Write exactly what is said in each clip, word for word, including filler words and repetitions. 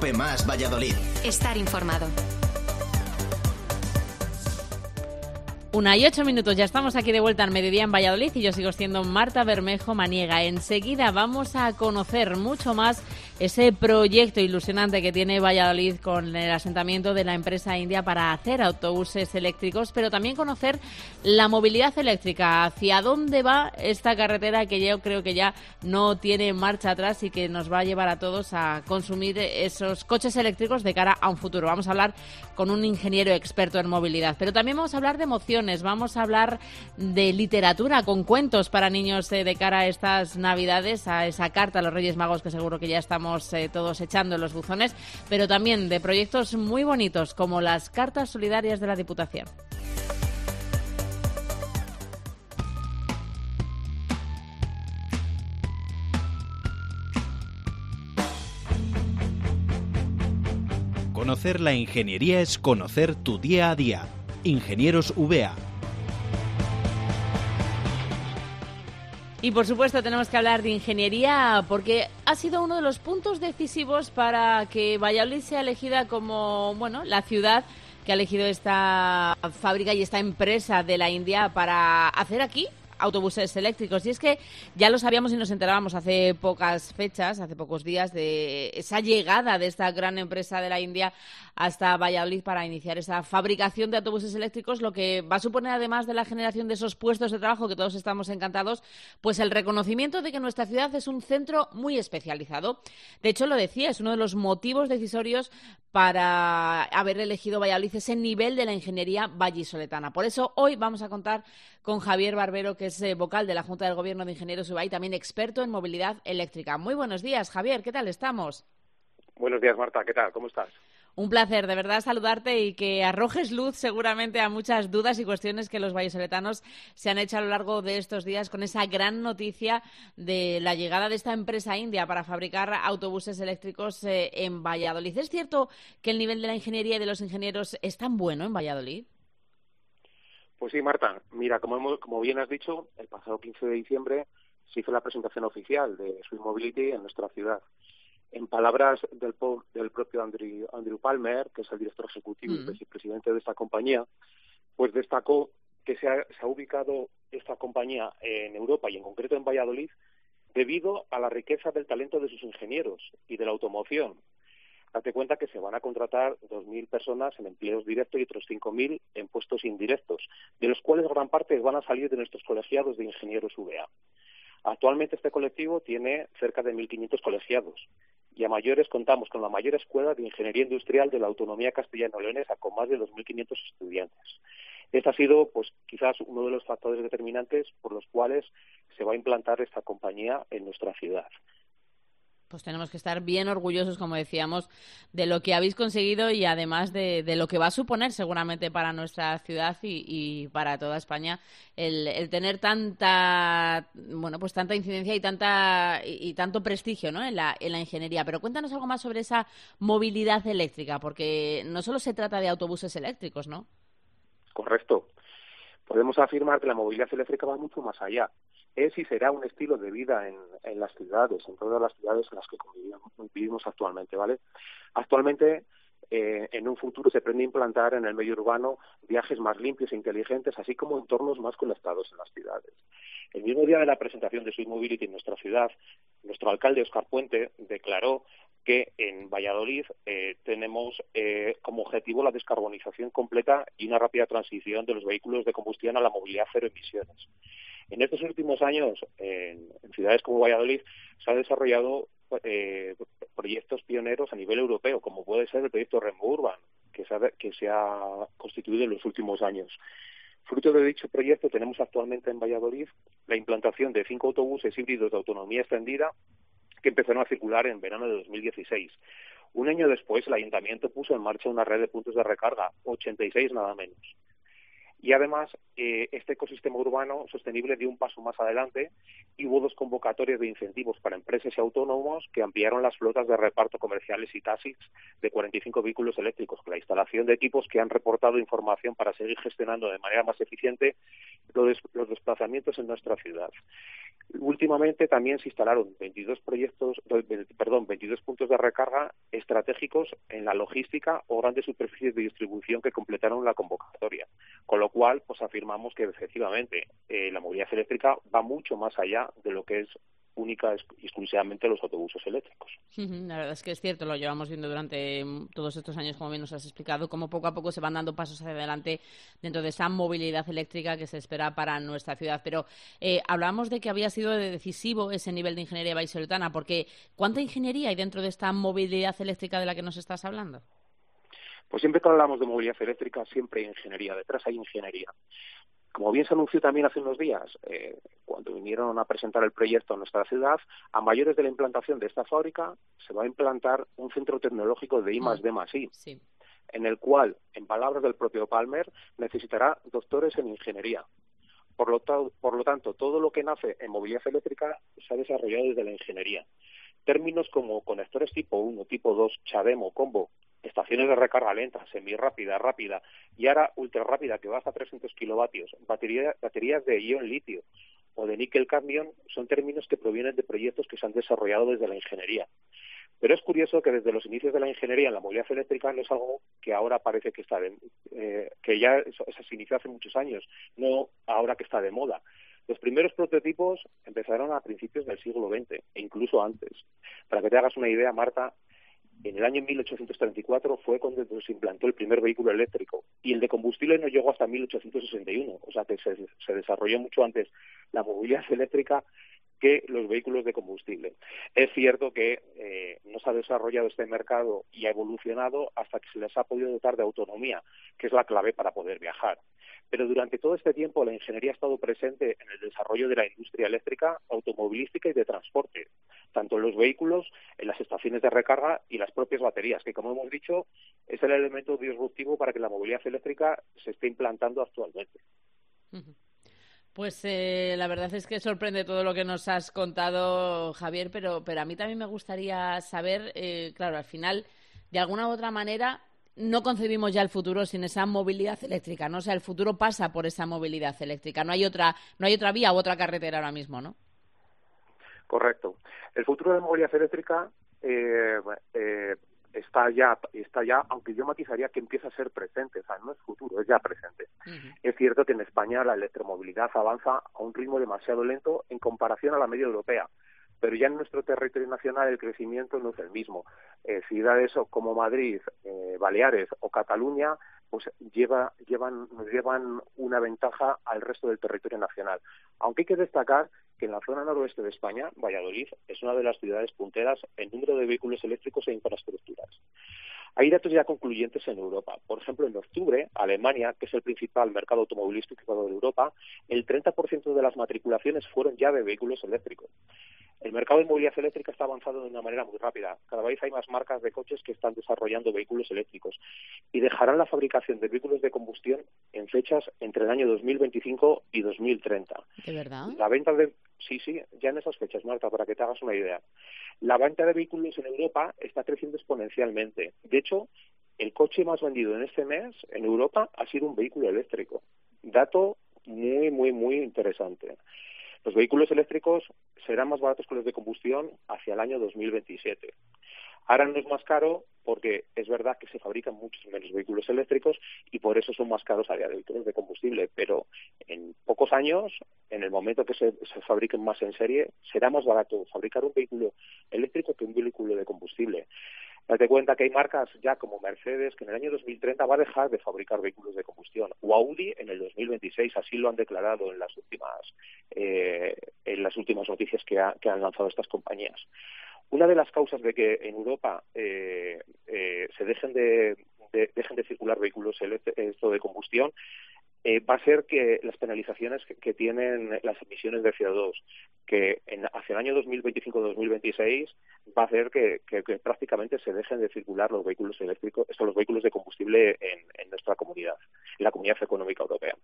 Cope Más Valladolid. Estar informado. Una y ocho minutos, ya estamos aquí de vuelta al mediodía en Valladolid y yo sigo siendo Marta Bermejo Maniega. Enseguida vamos a conocer mucho más ese proyecto ilusionante que tiene Valladolid con el asentamiento de la empresa india para hacer autobuses eléctricos, pero también conocer la movilidad eléctrica, hacia dónde va esta carretera que yo creo que ya no tiene marcha atrás y que nos va a llevar a todos a consumir esos coches eléctricos de cara a un futuro. Vamos a hablar con un ingeniero experto en movilidad, pero también vamos a hablar de emociones. Vamos a hablar de literatura con cuentos para niños eh, de cara a estas Navidades, a esa carta a los Reyes Magos que seguro que ya estamos eh, todos echando en los buzones, pero también de proyectos muy bonitos como las cartas solidarias de la Diputación. Conocer la ingeniería es conocer tu día a día. Ingenieros V A. Y por supuesto tenemos que hablar de ingeniería porque ha sido uno de los puntos decisivos para que Valladolid sea elegida como, bueno, la ciudad que ha elegido esta fábrica y esta empresa de la India para hacer aquí autobuses eléctricos. Y es que ya lo sabíamos y nos enterábamos hace pocas fechas, hace pocos días, de esa llegada de esta gran empresa de la India hasta Valladolid para iniciar esa fabricación de autobuses eléctricos, lo que va a suponer, además de la generación de esos puestos de trabajo que todos estamos encantados, pues el reconocimiento de que nuestra ciudad es un centro muy especializado. De hecho, lo decía, es uno de los motivos decisorios para haber elegido Valladolid, ese nivel de la ingeniería vallisoletana. Por eso hoy vamos a contar con Javier Barbero, que es eh, vocal de la Junta del Gobierno de Ingenieros U B A y también experto en movilidad eléctrica. Muy buenos días, Javier, ¿qué tal estamos? Buenos días, Marta, ¿qué tal? ¿Cómo estás? Un placer, de verdad, saludarte y que arrojes luz seguramente a muchas dudas y cuestiones que los vallisoletanos se han hecho a lo largo de estos días con esa gran noticia de la llegada de esta empresa india para fabricar autobuses eléctricos eh, en Valladolid. ¿Es cierto que el nivel de la ingeniería y de los ingenieros es tan bueno en Valladolid? Pues sí, Marta. Mira, como, hemos, como bien has dicho, el pasado quince de diciembre se hizo la presentación oficial de Swiss Mobility en nuestra ciudad. En palabras del, del propio Andrew, Andrew Palmer, que es el director ejecutivo mm. y presidente de esta compañía, pues destacó que se ha, se ha ubicado esta compañía en Europa y en concreto en Valladolid debido a la riqueza del talento de sus ingenieros y de la automoción. Date cuenta que se van a contratar dos mil personas en empleos directos y otros cinco mil en puestos indirectos, de los cuales gran parte van a salir de nuestros colegiados de ingenieros U B A. Actualmente este colectivo tiene cerca de mil quinientos colegiados y a mayores contamos con la mayor escuela de ingeniería industrial de la autonomía castellano-leonesa con más de dos mil quinientos estudiantes. Este ha sido, pues, quizás uno de los factores determinantes por los cuales se va a implantar esta compañía en nuestra ciudad. Pues tenemos que estar bien orgullosos, como decíamos, de lo que habéis conseguido y además de, de lo que va a suponer seguramente para nuestra ciudad y, y para toda España el, el tener tanta, bueno, pues tanta incidencia y tanta y, y tanto prestigio, ¿no?, en la, en la ingeniería. Pero cuéntanos algo más sobre esa movilidad eléctrica, porque no solo se trata de autobuses eléctricos, ¿no? Correcto. Podemos afirmar que la movilidad eléctrica va mucho más allá. Es y será un estilo de vida en, en las ciudades, en todas las ciudades en las que convivimos, vivimos actualmente, ¿vale? Actualmente, eh, en un futuro se pretende implantar en el medio urbano viajes más limpios e inteligentes, así como entornos más conectados en las ciudades. El mismo día de la presentación de Swiss Mobility en nuestra ciudad, nuestro alcalde, Óscar Puente, declaró que en Valladolid eh, tenemos eh, como objetivo la descarbonización completa y una rápida transición de los vehículos de combustión a la movilidad cero emisiones. En estos últimos años, en, en ciudades como Valladolid, se han desarrollado eh, proyectos pioneros a nivel europeo, como puede ser el proyecto Renbo Urban, que se, ha, que se ha constituido en los últimos años. Fruto de dicho proyecto, tenemos actualmente en Valladolid la implantación de cinco autobuses híbridos de autonomía extendida que empezaron a circular en verano de dos mil dieciséis. Un año después, el Ayuntamiento puso en marcha una red de puntos de recarga, ochenta y seis nada menos. Y además, eh, este ecosistema urbano sostenible dio un paso más adelante y hubo dos convocatorias de incentivos para empresas y autónomos que ampliaron las flotas de reparto comerciales y taxis de cuarenta y cinco vehículos eléctricos, con la instalación de equipos que han reportado información para seguir gestionando de manera más eficiente los, des- los desplazamientos en nuestra ciudad. Últimamente también se instalaron veintidós proyectos, perdón, veintidós puntos de recarga estratégicos en la logística o grandes superficies de distribución que completaron la convocatoria. Con lo cual, pues afirmamos que efectivamente eh, la movilidad eléctrica va mucho más allá de lo que es única y exclusivamente los autobuses eléctricos. La verdad es que es cierto, lo llevamos viendo durante todos estos años, como bien nos has explicado, cómo poco a poco se van dando pasos hacia adelante dentro de esa movilidad eléctrica que se espera para nuestra ciudad. Pero eh, hablábamos de que había sido decisivo ese nivel de ingeniería vallisoletana, porque ¿cuánta ingeniería hay dentro de esta movilidad eléctrica de la que nos estás hablando? Pues siempre que hablamos de movilidad eléctrica, siempre hay ingeniería, detrás hay ingeniería. Como bien se anunció también hace unos días, eh, cuando vinieron a presentar el proyecto en nuestra ciudad, a mayores de la implantación de esta fábrica se va a implantar un centro tecnológico de I más D más I, sí. en el cual, en palabras del propio Palmer, necesitará doctores en ingeniería. Por lo, por lo tanto, todo lo que nace en movilidad eléctrica se ha desarrollado desde la ingeniería. Términos como conectores tipo uno, tipo dos, CHAdeMO, combo, estaciones de recarga lenta, semirápida, rápida y ahora ultra rápida que va hasta trescientos kilovatios, batería, baterías de ion litio o de níquel cadmio son términos que provienen de proyectos que se han desarrollado desde la ingeniería. Pero es curioso que desde los inicios de la ingeniería en la movilidad eléctrica no es algo que ahora parece que está de, eh, que ya eso, eso se inició hace muchos años, no ahora que está de moda. Los primeros prototipos empezaron a principios del siglo veinte e incluso antes. Para que te hagas una idea, Marta, en el año mil ochocientos treinta y cuatro fue cuando se implantó el primer vehículo eléctrico y el de combustible no llegó hasta mil ochocientos sesenta y uno, o sea que se, se desarrolló mucho antes la movilidad eléctrica que los vehículos de combustible. Es cierto que eh, no se ha desarrollado este mercado y ha evolucionado hasta que se les ha podido dotar de autonomía, que es la clave para poder viajar. Pero durante todo este tiempo la ingeniería ha estado presente en el desarrollo de la industria eléctrica, automovilística y de transporte, tanto en los vehículos, en las estaciones de recarga y las propias baterías, que como hemos dicho es el elemento disruptivo para que la movilidad eléctrica se esté implantando actualmente. Uh-huh. Pues eh, la verdad es que sorprende todo lo que nos has contado, Javier, pero, pero a mí también me gustaría saber, eh, claro, al final, de alguna u otra manera, no concebimos ya el futuro sin esa movilidad eléctrica, ¿no? O sea, el futuro pasa por esa movilidad eléctrica, no hay otra, no hay otra vía u otra carretera ahora mismo, ¿no? Correcto. El futuro de la movilidad eléctrica eh, eh, está ya, está ya, aunque yo matizaría que empieza a ser presente, o sea, no es futuro, es ya presente. Uh-huh. Es cierto que en España la electromovilidad avanza a un ritmo demasiado lento en comparación a la media europea, pero ya en nuestro territorio nacional el crecimiento no es el mismo. Eh, ciudades como Madrid, eh, Baleares o Cataluña pues lleva, llevan, nos llevan una ventaja al resto del territorio nacional. Aunque hay que destacar que en la zona noroeste de España, Valladolid, es una de las ciudades punteras en número de vehículos eléctricos e infraestructuras. Hay datos ya concluyentes en Europa. Por ejemplo, en octubre, Alemania, que es el principal mercado automovilístico de Europa, el treinta por ciento de las matriculaciones fueron ya de vehículos eléctricos. El mercado de movilidad eléctrica está avanzando de una manera muy rápida. Cada vez hay más marcas de coches que están desarrollando vehículos eléctricos y dejarán la fabricación de vehículos de combustión en fechas entre el año dos mil veinticinco y dos mil treinta. ¿De verdad? La venta de sí, sí, ya en esas fechas, Marta, para que te hagas una idea. La venta de vehículos en Europa está creciendo exponencialmente. De hecho, el coche más vendido en este mes en Europa ha sido un vehículo eléctrico. Dato muy, muy, muy interesante. Los vehículos eléctricos serán más baratos que los de combustión hacia el año dos mil veintisiete. Ahora no es más caro porque es verdad que se fabrican muchos menos vehículos eléctricos y por eso son más caros a día de vehículos de combustible, pero en pocos años, en el momento que se, se fabriquen más en serie, será más barato fabricar un vehículo eléctrico que un vehículo de combustible. Date cuenta que hay marcas ya como Mercedes que en el año dos mil treinta va a dejar de fabricar vehículos de combustión, o Audi en el dos mil veintiséis, así lo han declarado en las últimas eh, en las últimas noticias que, ha, que han lanzado estas compañías. Una de las causas de que en Europa eh, eh, se dejen de, de dejen de circular vehículos esto de combustión eh, va a ser que las penalizaciones que, que tienen las emisiones de C O dos, que en, hacia el año dos mil veinticinco dos mil veintiséis va a hacer que, que, que prácticamente se dejen de circular los vehículos eléctricos, estos los vehículos de combustible en, en nuestra comunidad, en la Comunidad Económica Europea.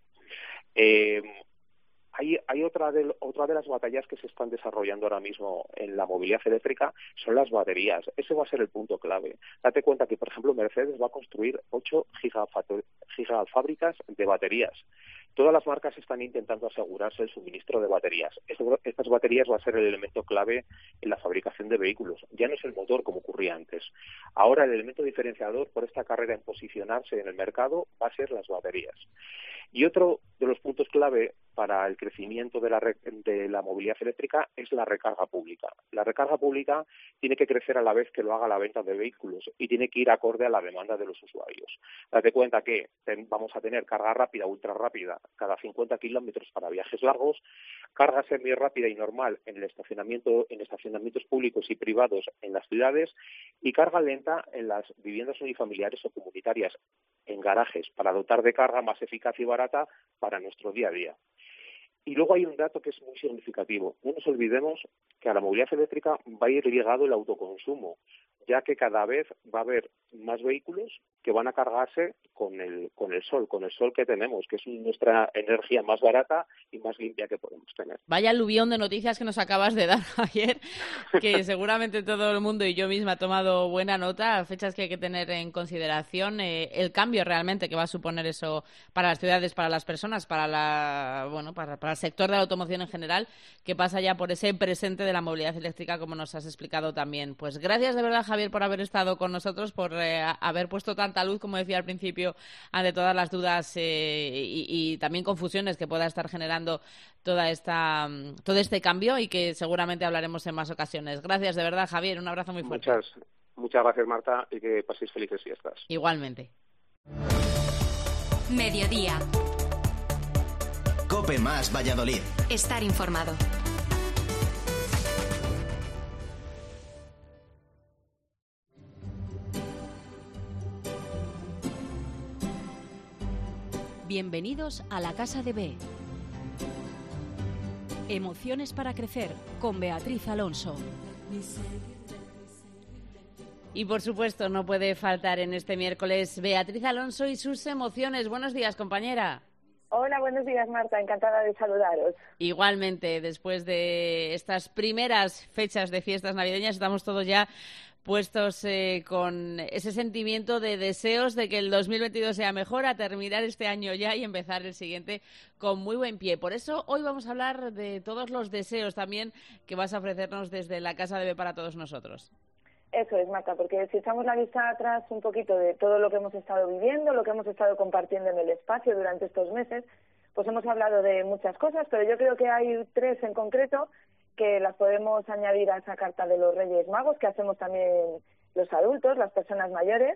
Eh, Hay, hay otra, de, otra de las batallas que se están desarrollando ahora mismo en la movilidad eléctrica son las baterías. Ese va a ser el punto clave. Date cuenta que, por ejemplo, Mercedes va a construir ocho gigafábricas de baterías. Todas las marcas están intentando asegurarse el suministro de baterías. Estas baterías va a ser el elemento clave en la fabricación de vehículos. Ya no es el motor como ocurría antes. Ahora el elemento diferenciador por esta carrera en posicionarse en el mercado va a ser las baterías. Y otro de los puntos clave para el crecimiento de la, de la movilidad eléctrica es la recarga pública. La recarga pública tiene que crecer a la vez que lo haga la venta de vehículos y tiene que ir acorde a la demanda de los usuarios. Date cuenta que ten, vamos a tener carga rápida, ultra rápida, cada cincuenta kilómetros para viajes largos, carga semi rápida y normal en el estacionamiento, en estacionamientos públicos y privados en las ciudades, y carga lenta en las viviendas unifamiliares o comunitarias, en garajes, para dotar de carga más eficaz y barata para nuestro día a día. Y luego hay un dato que es muy significativo. No nos olvidemos que a la movilidad eléctrica va a ir ligado el autoconsumo, ya que cada vez va a haber más vehículos que van a cargarse con el con el sol, con el sol que tenemos, que es nuestra energía más barata y más limpia que podemos tener. Vaya aluvión de noticias que nos acabas de dar, Javier, que seguramente todo el mundo y yo misma ha tomado buena nota, fechas que hay que tener en consideración, eh, el cambio realmente que va a suponer eso para las ciudades, para las personas, para la bueno, para, para el sector de la automoción en general, que pasa ya por ese presente de la movilidad eléctrica, como nos has explicado también. Pues gracias de verdad, Javier, por haber estado con nosotros, por eh, haber puesto tanta luz, como decía al principio, ante todas las dudas eh, y, y también confusiones que pueda estar generando toda esta todo este cambio, y que seguramente hablaremos en más ocasiones. Gracias de verdad, Javier, un abrazo muy fuerte. Muchas, muchas gracias, Marta, y que paséis felices fiestas. Igualmente. Mediodía. COPE más Valladolid. Estar informado. Bienvenidos a la Casa de B. Emociones para crecer, con Beatriz Alonso. Y por supuesto no puede faltar en este miércoles Beatriz Alonso y sus emociones. Buenos días, compañera. Hola, buenos días, Marta. Encantada de saludaros. Igualmente, después de estas primeras fechas de fiestas navideñas, estamos todos ya puestos eh, con ese sentimiento de deseos de que el dos mil veintidós sea mejor, a terminar este año ya y empezar el siguiente con muy buen pie. Por eso hoy vamos a hablar de todos los deseos también que vas a ofrecernos desde la Casa de B para todos nosotros. Eso es, Marta, porque si echamos la vista atrás un poquito de todo lo que hemos estado viviendo, lo que hemos estado compartiendo en el espacio durante estos meses, pues hemos hablado de muchas cosas, pero yo creo que hay tres en concreto que las podemos añadir a esa carta de los Reyes Magos, que hacemos también los adultos, las personas mayores,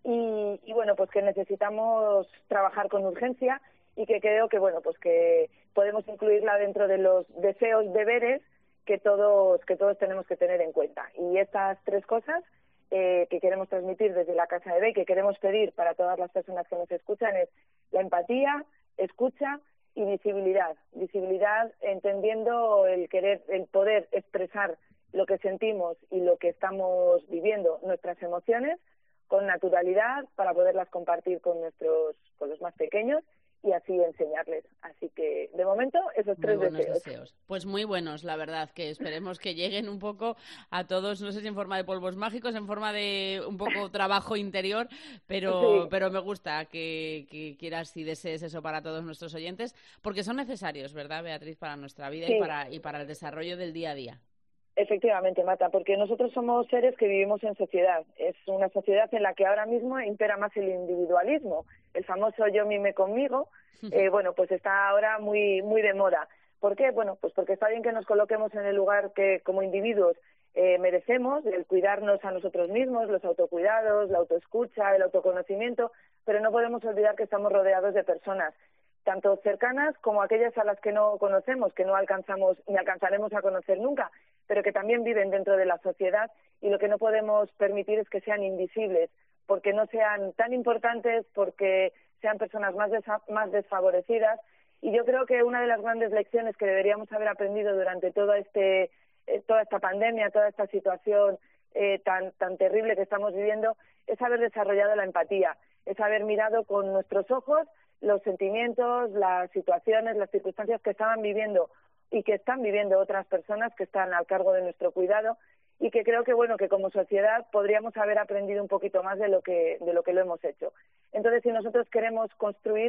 y, y bueno, pues que necesitamos trabajar con urgencia, y que creo que bueno, pues que podemos incluirla dentro de los deseos, deberes que todos que todos tenemos que tener en cuenta. Y estas tres cosas eh, que queremos transmitir desde la Casa de B, que queremos pedir para todas las personas que nos escuchan, es la empatía, escucha y visibilidad. Visibilidad entendiendo el querer, el poder expresar lo que sentimos y lo que estamos viviendo, nuestras emociones, con naturalidad, para poderlas compartir con nuestros, con los más pequeños, y así enseñarles. Así que, de momento, esos tres muy buenos deseos. deseos. Pues muy buenos, la verdad, que esperemos que lleguen un poco a todos, no sé si en forma de polvos mágicos, en forma de un poco trabajo interior, pero Sí. pero me gusta que, que quieras y desees eso para todos nuestros oyentes, porque son necesarios, ¿verdad, Beatriz, para nuestra vida Sí. y para y para el desarrollo del día a día? Efectivamente, Marta, porque nosotros somos seres que vivimos en sociedad. Es una sociedad en la que ahora mismo impera más el individualismo. El famoso yo mime conmigo, eh, bueno, pues está ahora muy muy de moda. ¿Por qué? Bueno, pues porque está bien que nos coloquemos en el lugar que como individuos eh, merecemos, el cuidarnos a nosotros mismos, los autocuidados, la autoescucha, el autoconocimiento, pero no podemos olvidar que estamos rodeados de personas, tanto cercanas como aquellas a las que no conocemos, que no alcanzamos ni alcanzaremos a conocer nunca, pero que también viven dentro de la sociedad, y lo que no podemos permitir es que sean invisibles, porque no sean tan importantes, porque sean personas más, desa- más desfavorecidas. Y yo creo que una de las grandes lecciones que deberíamos haber aprendido durante todo este, eh, toda esta pandemia, toda esta situación eh, tan, tan terrible que estamos viviendo, es haber desarrollado la empatía, es haber mirado con nuestros ojos los sentimientos, las situaciones, las circunstancias que estaban viviendo y que están viviendo otras personas que están al cargo de nuestro cuidado, y que creo que bueno, que como sociedad podríamos haber aprendido un poquito más de lo que de lo que lo hemos hecho. Entonces, si nosotros queremos construir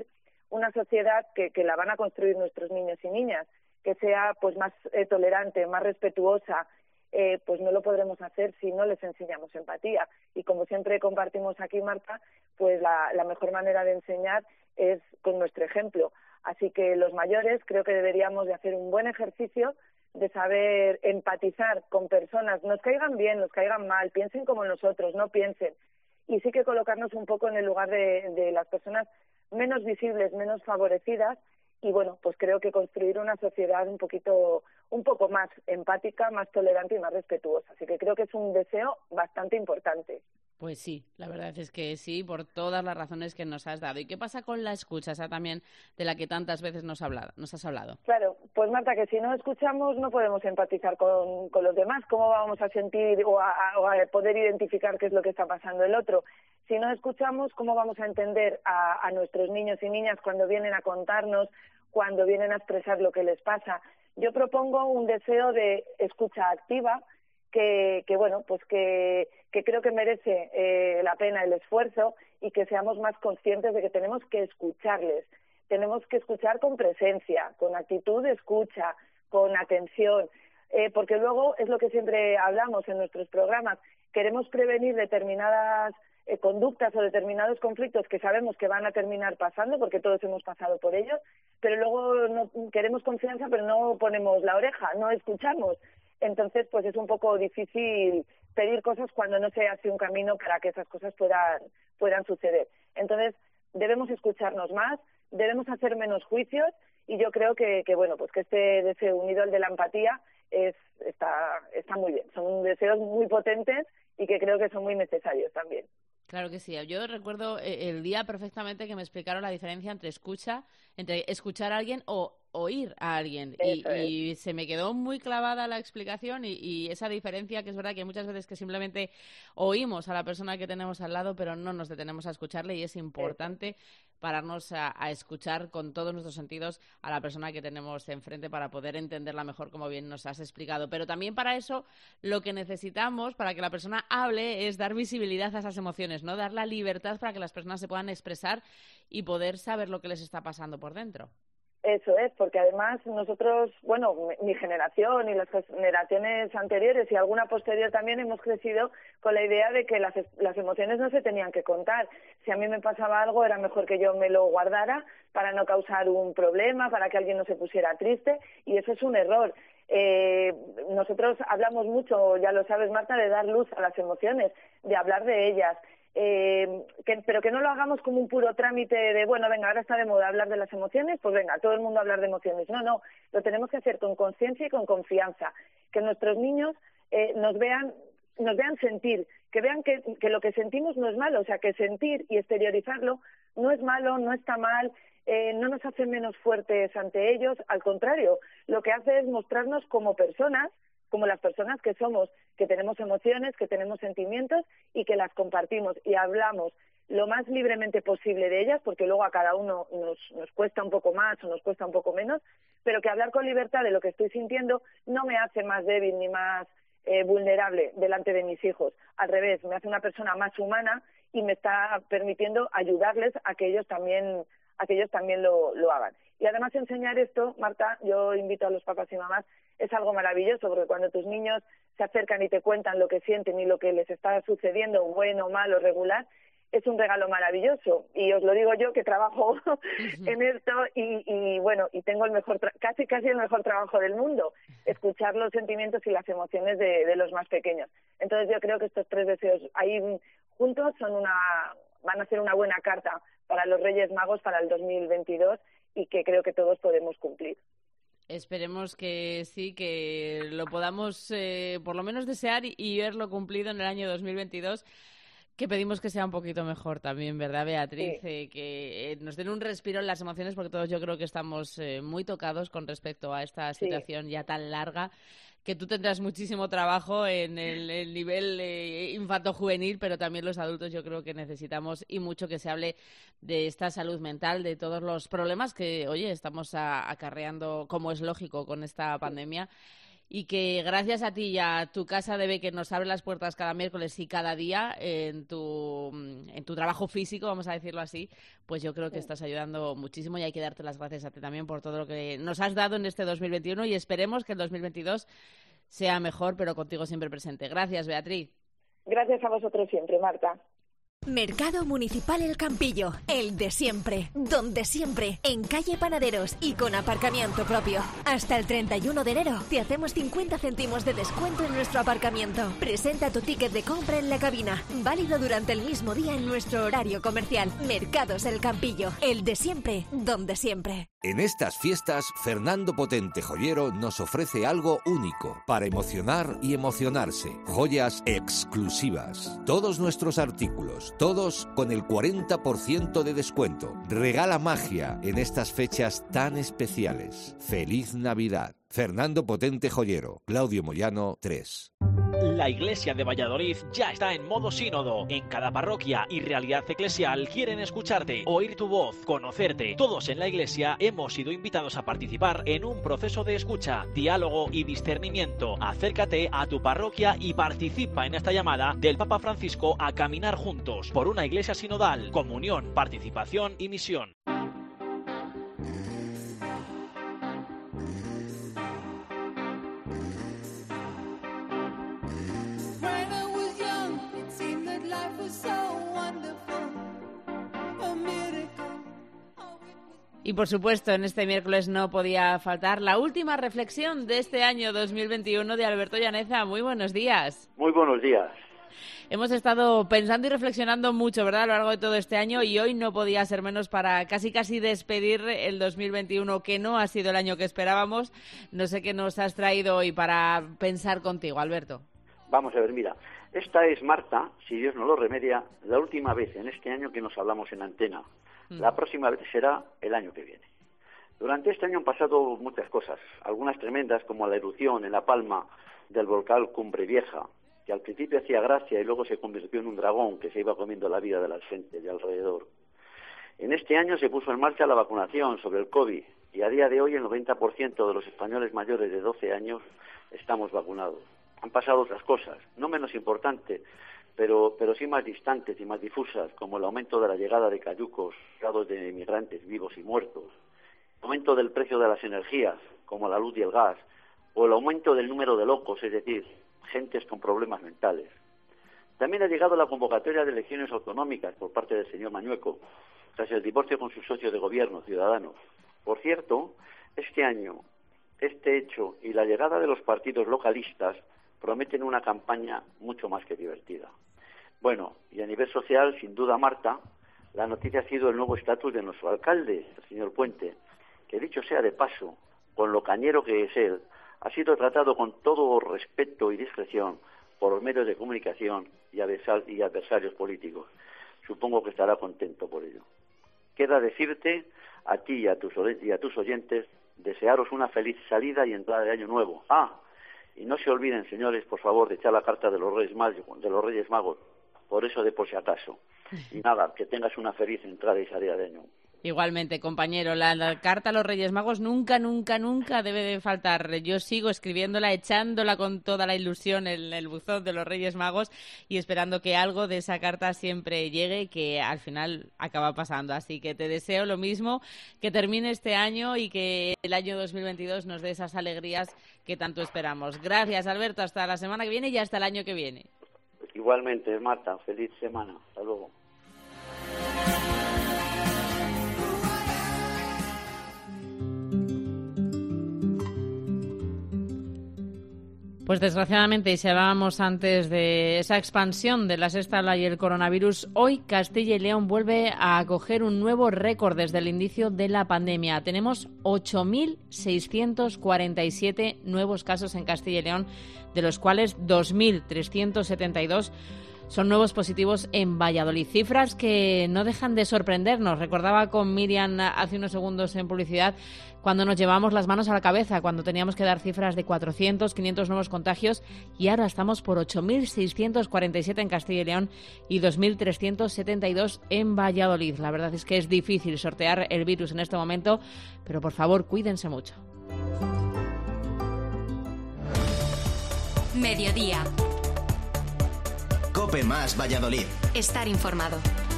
una sociedad que, que la van a construir nuestros niños y niñas, que sea pues más eh, tolerante, más respetuosa, eh, pues no lo podremos hacer si no les enseñamos empatía. Y como siempre compartimos aquí, Marta, pues la, la mejor manera de enseñar es con nuestro ejemplo. Así que los mayores creo que deberíamos de hacer un buen ejercicio de saber empatizar con personas, nos caigan bien, nos caigan mal, piensen como nosotros, no piensen. Y sí que colocarnos un poco en el lugar de, de las personas menos visibles, menos favorecidas, y bueno, pues creo que construir una sociedad un poquito, un poco más empática, más tolerante y más respetuosa. Así que creo que es un deseo bastante importante. Pues sí, la verdad es que sí, por todas las razones que nos has dado. ¿Y qué pasa con la escucha, esa también de la que tantas veces nos, hablado, nos has hablado? Claro, pues Marta, que si no escuchamos no podemos empatizar con, con los demás. ¿Cómo vamos a sentir o a, o a poder identificar qué es lo que está pasando el otro? Si no escuchamos, ¿cómo vamos a entender a, a nuestros niños y niñas cuando vienen a contarnos, cuando vienen a expresar lo que les pasa? Yo propongo un deseo de escucha activa, que, que bueno, pues que, que creo que merece eh, la pena el esfuerzo, y que seamos más conscientes de que tenemos que escucharles. Tenemos que escuchar con presencia, con actitud de escucha, con atención, eh, porque luego es lo que siempre hablamos en nuestros programas, queremos prevenir determinadas eh, conductas o determinados conflictos que sabemos que van a terminar pasando, porque todos hemos pasado por ellos, pero luego no, queremos confianza, pero no ponemos la oreja, no escuchamos. Entonces, pues es un poco difícil pedir cosas cuando no se hace un camino para que esas cosas puedan, puedan suceder. Entonces, debemos escucharnos más, debemos hacer menos juicios, y yo creo que, que bueno, pues que este deseo unido al de la empatía es, está, está muy bien. Son deseos muy potentes y que creo que son muy necesarios también. Claro que sí. Yo recuerdo el día perfectamente que me explicaron la diferencia entre escucha, entre escuchar a alguien o oír a alguien. Y, y se me quedó muy clavada la explicación y, y esa diferencia, que es verdad que muchas veces que simplemente oímos a la persona que tenemos al lado, pero no nos detenemos a escucharle, y es importante Eso. pararnos a, a escuchar con todos nuestros sentidos a la persona que tenemos enfrente para poder entenderla mejor, como bien nos has explicado. Pero también para eso lo que necesitamos para que la persona hable es dar visibilidad a esas emociones, ¿no? Dar la libertad para que las personas se puedan expresar y poder saber lo que les está pasando por dentro. Eso es, porque además nosotros, bueno, mi generación y las generaciones anteriores y alguna posterior también hemos crecido con la idea de que las, las emociones no se tenían que contar. Si a mí me pasaba algo, era mejor que yo me lo guardara para no causar un problema, para que alguien no se pusiera triste, y eso es un error. Eh, nosotros hablamos mucho, ya lo sabes, Marta, de dar luz a las emociones, de hablar de ellas. Eh, que, pero que no lo hagamos como un puro trámite de, bueno, venga, ahora está de moda hablar de las emociones, pues venga, todo el mundo a hablar de emociones. No, no, lo tenemos que hacer con conciencia y con confianza, que nuestros niños eh, nos vean nos vean sentir, que vean que, que lo que sentimos no es malo, o sea, que sentir y exteriorizarlo no es malo, no está mal, eh, no nos hace menos fuertes ante ellos, al contrario, lo que hace es mostrarnos como personas, como las personas que somos, que tenemos emociones, que tenemos sentimientos y que las compartimos y hablamos lo más libremente posible de ellas, porque luego a cada uno nos, nos cuesta un poco más o nos cuesta un poco menos, pero que hablar con libertad de lo que estoy sintiendo no me hace más débil ni más eh, vulnerable delante de mis hijos. Al revés, me hace una persona más humana y me está permitiendo ayudarles a que ellos también, a que ellos también lo, lo hagan. Y además enseñar esto, Marta, yo invito a los papás y mamás, es algo maravilloso, porque cuando tus niños se acercan y te cuentan lo que sienten y lo que les está sucediendo, bueno, malo, regular, es un regalo maravilloso. Y os lo digo yo, que trabajo uh-huh. en esto y, y bueno, y tengo el mejor, tra- casi casi el mejor trabajo del mundo, escuchar los sentimientos y las emociones de, de los más pequeños. Entonces yo creo que estos tres deseos ahí juntos son una, van a ser una buena carta para los Reyes Magos para el dos mil veintidós y que creo que todos podemos cumplir. Esperemos que sí, que lo podamos eh, por lo menos desear y, y verlo cumplido en el año dos mil veintidós, que pedimos que sea un poquito mejor también, ¿verdad, Beatriz? Sí. Eh, que eh, nos den un respiro en las emociones, porque todos yo creo que estamos eh, muy tocados con respecto a esta situación sí. ya tan larga, que tú tendrás muchísimo trabajo en el, el nivel eh, infanto-juvenil, pero también los adultos yo creo que necesitamos y mucho que se hable de esta salud mental, de todos los problemas que, oye, estamos a, acarreando, como es lógico, con esta pandemia. y que gracias a ti y a tu Casa de B, que nos abre las puertas cada miércoles y cada día en tu, en tu trabajo físico, vamos a decirlo así, pues yo creo que estás ayudando muchísimo y hay que darte las gracias a ti también por todo lo que nos has dado en este dos mil veintiuno y esperemos que el dos mil veintidós sea mejor, pero contigo siempre presente. Gracias, Beatriz. Gracias a vosotros siempre, Marta. Mercado Municipal El Campillo, el de siempre, donde siempre, en calle Panaderos y con aparcamiento propio. Hasta el treinta y uno de enero te hacemos cincuenta céntimos de descuento en nuestro aparcamiento. Presenta tu ticket de compra en la cabina, válido durante el mismo día en nuestro horario comercial. Mercados El Campillo, el de siempre, donde siempre. En estas fiestas, Fernando Potente Joyero nos ofrece algo único para emocionar y emocionarse. Joyas exclusivas. Todos nuestros artículos, todos con el cuarenta por ciento de descuento. Regala magia en estas fechas tan especiales. ¡Feliz Navidad! Fernando Potente Joyero, Claudio Moyano, tres. La Iglesia de Valladolid ya está en modo sínodo. En cada parroquia y realidad eclesial quieren escucharte, oír tu voz, conocerte. Todos en la Iglesia hemos sido invitados a participar en un proceso de escucha, diálogo y discernimiento. Acércate a tu parroquia y participa en esta llamada del Papa Francisco a caminar juntos por una Iglesia sinodal. Comunión, participación y misión. Y por supuesto, en este miércoles no podía faltar la última reflexión de este año dos mil veintiuno de Alberto Llaneza. Muy buenos días. Muy buenos días. Hemos estado pensando y reflexionando mucho, ¿verdad?, a lo largo de todo este año y hoy no podía ser menos para casi casi despedir el dos mil veintiuno, que no ha sido el año que esperábamos. No sé qué nos has traído hoy para pensar contigo, Alberto. Vamos a ver, mira, esta es, Marta, si Dios no lo remedia, la última vez en este año que nos hablamos en antena. La próxima vez será el año que viene. Durante este año han pasado muchas cosas, algunas tremendas como la erupción en La Palma del volcán Cumbre Vieja, que al principio hacía gracia y luego se convirtió en un dragón que se iba comiendo la vida de la gente de alrededor. En este año se puso en marcha la vacunación sobre el COVID y a día de hoy el noventa por ciento de los españoles mayores de doce años estamos vacunados. Han pasado otras cosas, no menos importantes, pero pero sí más distantes y más difusas, como el aumento de la llegada de cayucos, grados de inmigrantes vivos y muertos, el aumento del precio de las energías, como la luz y el gas, o el aumento del número de locos, es decir, gentes con problemas mentales. También ha llegado la convocatoria de elecciones autonómicas por parte del señor Mañueco, tras el divorcio con su socio de gobierno, Ciudadanos. Por cierto, este año, este hecho y la llegada de los partidos localistas prometen una campaña mucho más que divertida. Bueno, y a nivel social, sin duda, Marta, la noticia ha sido el nuevo estatus de nuestro alcalde, el señor Puente, que, dicho sea de paso, con lo cañero que es él, ha sido tratado con todo respeto y discreción por los medios de comunicación y adversarios políticos. Supongo que estará contento por ello. Queda decirte, a ti y a tus, y a tus oyentes, desearos una feliz salida y entrada de año nuevo. Ah, y no se olviden, señores, por favor, de echar la carta de los Reyes Magos, de los Reyes Magos, por eso de por si acaso. Y nada, que tengas una feliz entrada y salida de año. Igualmente, compañero, la, la carta a los Reyes Magos nunca, nunca, nunca debe de faltar. Yo sigo escribiéndola, echándola con toda la ilusión en el buzón de los Reyes Magos y esperando que algo de esa carta siempre llegue, que al final acaba pasando. Así que te deseo lo mismo, que termine este año y que el año dos mil veintidós nos dé esas alegrías que tanto esperamos. Gracias, Alberto, hasta la semana que viene y hasta el año que viene. Igualmente, Marta, feliz semana. Hasta luego. Pues desgraciadamente, y si hablábamos antes de esa expansión de la sexta ola y el coronavirus, hoy Castilla y León vuelve a acoger un nuevo récord desde el inicio de la pandemia. Tenemos ocho mil seiscientos cuarenta y siete nuevos casos en Castilla y León, de los cuales dos mil trescientos setenta y dos son nuevos positivos en Valladolid. Cifras que no dejan de sorprendernos. Recordaba con Miriam hace unos segundos en publicidad cuando nos llevamos las manos a la cabeza, cuando teníamos que dar cifras de cuatrocientos, quinientos nuevos contagios y ahora estamos por ocho mil seiscientos cuarenta y siete en Castilla y León y dos mil trescientos setenta y dos en Valladolid. La verdad es que es difícil sortear el virus en este momento, pero por favor, cuídense mucho. Mediodía. COPE más Valladolid. Estar informado.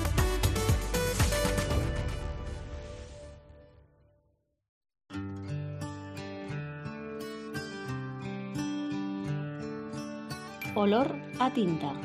Olor a tinta.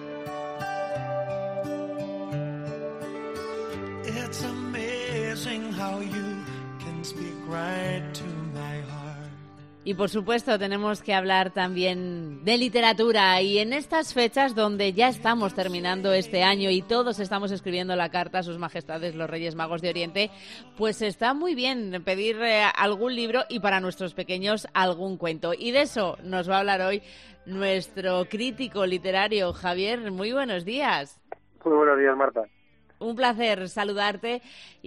It's amazing how you can speak right to my heart. Y por supuesto tenemos que hablar también de literatura, y en estas fechas donde ya estamos terminando este año y todos estamos escribiendo la carta a sus majestades los Reyes Magos de Oriente, pues está muy bien pedir eh, algún libro y para nuestros pequeños algún cuento. Y de eso nos va a hablar hoy nuestro crítico literario, Javier. Muy buenos días. Muy buenos días, Marta. Un placer saludarte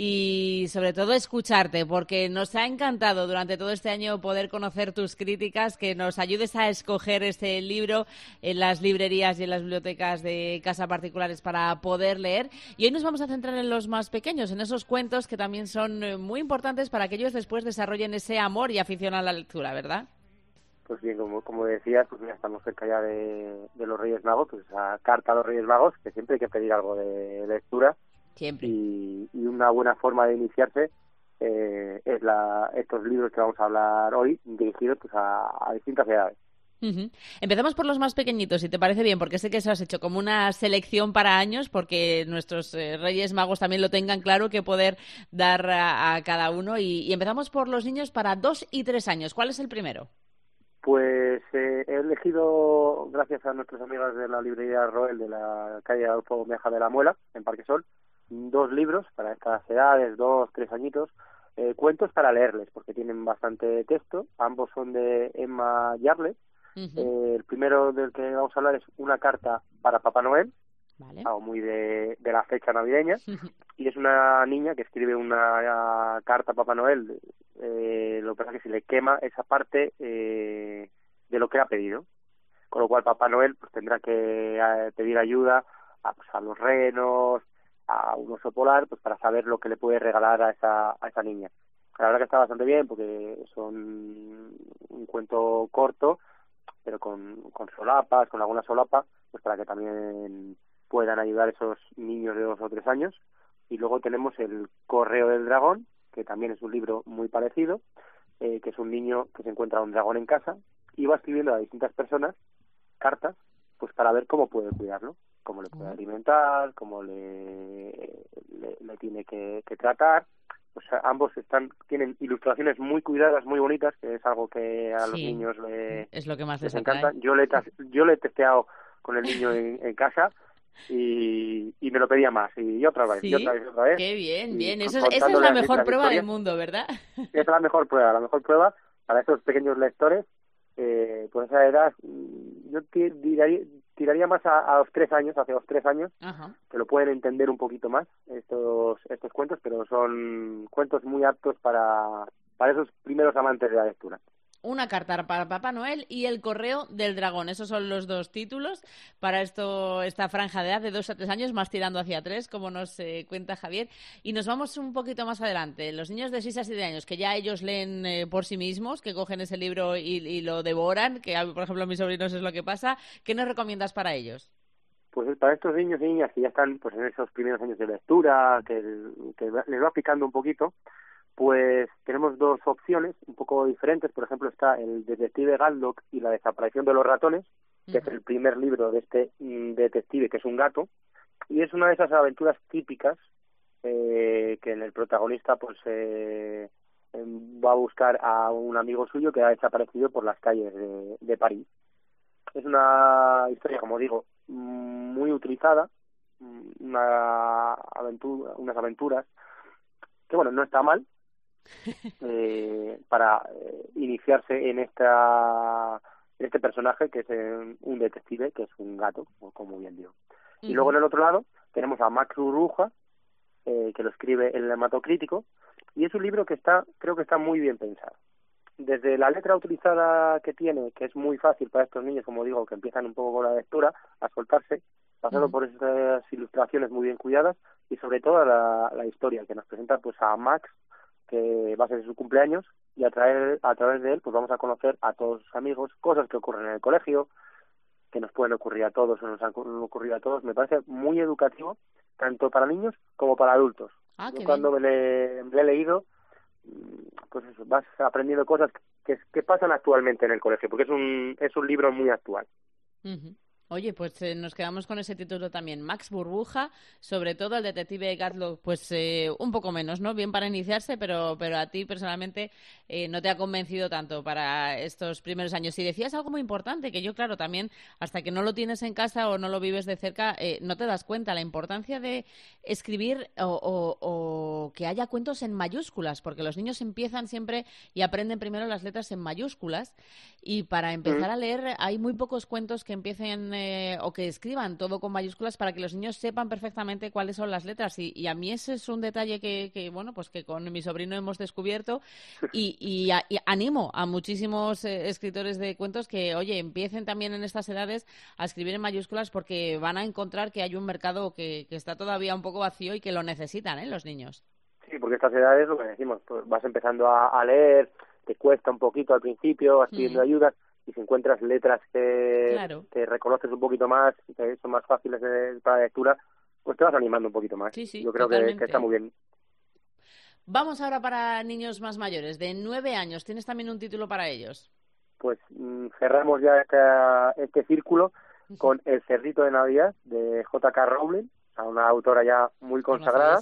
y sobre todo escucharte, porque nos ha encantado durante todo este año poder conocer tus críticas, que nos ayudes a escoger este libro en las librerías y en las bibliotecas de casa particulares para poder leer. Y hoy nos vamos a centrar en los más pequeños, en esos cuentos que también son muy importantes para que ellos después desarrollen ese amor y afición a la lectura, ¿verdad? Pues bien, como, como decías, pues ya estamos cerca ya de, de los Reyes Magos, pues esa carta a los Reyes Magos, que siempre hay que pedir algo de lectura. Siempre. Y, y una buena forma de iniciarse eh, es la, estos libros que vamos a hablar hoy, dirigidos pues a, a distintas edades. Uh-huh. Empezamos por los más pequeñitos, si te parece bien, porque sé que eso has hecho como una selección para años, porque nuestros eh, Reyes Magos también lo tengan claro que poder dar a, a cada uno. Y, y empezamos por los niños para dos y tres años. ¿Cuál es el primero? Pues eh, he elegido, gracias a nuestros amigos de la librería Roel de la calle Adolfo Meja de la Muela, en Parquesol, dos libros para estas edades, dos, tres añitos, eh, cuentos para leerles, porque tienen bastante texto. Ambos son de Emma Yarle. Uh-huh. Eh, el primero del que vamos a hablar es Una carta para Papá Noel, vale. Algo muy de, de la fecha navideña, y es una niña que escribe una uh, carta a Papá Noel. Eh, lo que pasa es que se le quema esa parte eh, de lo que ha pedido, con lo cual Papá Noel pues tendrá que eh, pedir ayuda a, pues, a los renos, a un oso polar, pues para saber lo que le puede regalar a esa a esa niña. La verdad que está bastante bien, porque son un cuento corto, pero con, con solapas, con alguna solapa, pues para que también puedan ayudar a esos niños de dos o tres años. Y luego tenemos El correo del dragón, que también es un libro muy parecido, eh, que es un niño que se encuentra un dragón en casa y va escribiendo a distintas personas cartas, pues para ver cómo puede cuidarlo, cómo le puede alimentar, cómo le, le, le tiene que, que tratar. O sea, ambos están tienen ilustraciones muy cuidadas, muy bonitas, que es algo que a sí, los niños le, es lo que más les les encanta. Yo le, yo le he testeado con el niño en, en casa y, y me lo pedía más, y otra vez, ¿Sí? y otra vez, y otra vez. Qué bien, bien. Eso, esa es la mejor prueba del mundo, ¿verdad? Esa es la mejor prueba, la mejor prueba para esos pequeños lectores. Eh, pues a esa edad, yo tiraría, tiraría más a, a los tres años, hace los tres años, Ajá. que lo pueden entender un poquito más estos estos cuentos, pero son cuentos muy aptos para, para esos primeros amantes de la lectura. Una carta para Papá Noel y El correo del dragón. Esos son los dos títulos para esto esta franja de edad de dos a tres años, más tirando hacia tres, como nos eh, cuenta Javier. Y nos vamos un poquito más adelante. Los niños de seis a siete años, que ya ellos leen eh, por sí mismos, que cogen ese libro y, y lo devoran, que por ejemplo a mis sobrinos es lo que pasa. ¿Qué nos recomiendas para ellos? Pues para estos niños y niñas que ya están pues en esos primeros años de lectura, que, que les va picando un poquito, pues tenemos dos opciones un poco diferentes. Por ejemplo, está El detective Gadlock y la desaparición de los ratones, que uh-huh. es el primer libro de este mm, detective, que es un gato, y es una de esas aventuras típicas eh, que el protagonista pues eh, va a buscar a un amigo suyo que ha desaparecido por las calles de, de París. Es una historia, como digo, muy utilizada, una aventura, unas aventuras que, bueno, no está mal, eh, para eh, iniciarse en esta en este personaje que es eh, un detective, que es un gato, como bien digo. Uh-huh. Y luego en el otro lado tenemos a Max Ruja, eh, que lo escribe El Hematocrítico, y es un libro que está creo que está muy bien pensado. Desde la letra utilizada que tiene, que es muy fácil para estos niños, como digo, que empiezan un poco con la lectura, a soltarse, pasando uh-huh. por estas ilustraciones muy bien cuidadas, y sobre todo la, la historia que nos presenta pues a Max, que va a ser su cumpleaños, y a través, a través de él pues vamos a conocer a todos sus amigos, cosas que ocurren en el colegio, que nos pueden ocurrir a todos o nos han ocurrido a todos. Me parece muy educativo, tanto para niños como para adultos. Ah, Yo cuando me le, me le he leído, pues eso, vas aprendiendo cosas que, que pasan actualmente en el colegio, porque es un, es un libro muy actual. Uh-huh. Oye, pues eh, nos quedamos con ese título también, Max Burbuja, sobre todo el detective Gatlog, pues eh, un poco menos, ¿no? Bien para iniciarse, pero pero a ti personalmente eh, no te ha convencido tanto para estos primeros años. Y decías algo muy importante, que yo, claro, también, hasta que no lo tienes en casa o no lo vives de cerca, eh, no te das cuenta la importancia de escribir o, o, o que haya cuentos en mayúsculas, porque los niños empiezan siempre y aprenden primero las letras en mayúsculas, y para empezar a leer hay muy pocos cuentos que empiecen eh, o que escriban todo con mayúsculas para que los niños sepan perfectamente cuáles son las letras, y, y a mí ese es un detalle que, que bueno, pues que con mi sobrino hemos descubierto, y, y, a, y animo a muchísimos eh, escritores de cuentos que, oye, empiecen también en estas edades a escribir en mayúsculas, porque van a encontrar que hay un mercado que, que está todavía un poco vacío y que lo necesitan, ¿eh?, los niños. Sí, porque estas edades, lo que decimos, pues vas empezando a, a leer, te cuesta un poquito al principio, vas pidiendo mm. ayuda, y si encuentras letras que claro. te reconoces un poquito más, que son más fáciles de, para la lectura, pues te vas animando un poquito más. Sí, sí, Yo creo que, que está muy bien. Vamos ahora para niños más mayores, de nueve años. ¿Tienes también un título para ellos? Pues mmm, cerramos ya esta, este círculo con El cerdito de Navidad, de J K Rowling, a una autora ya muy consagrada.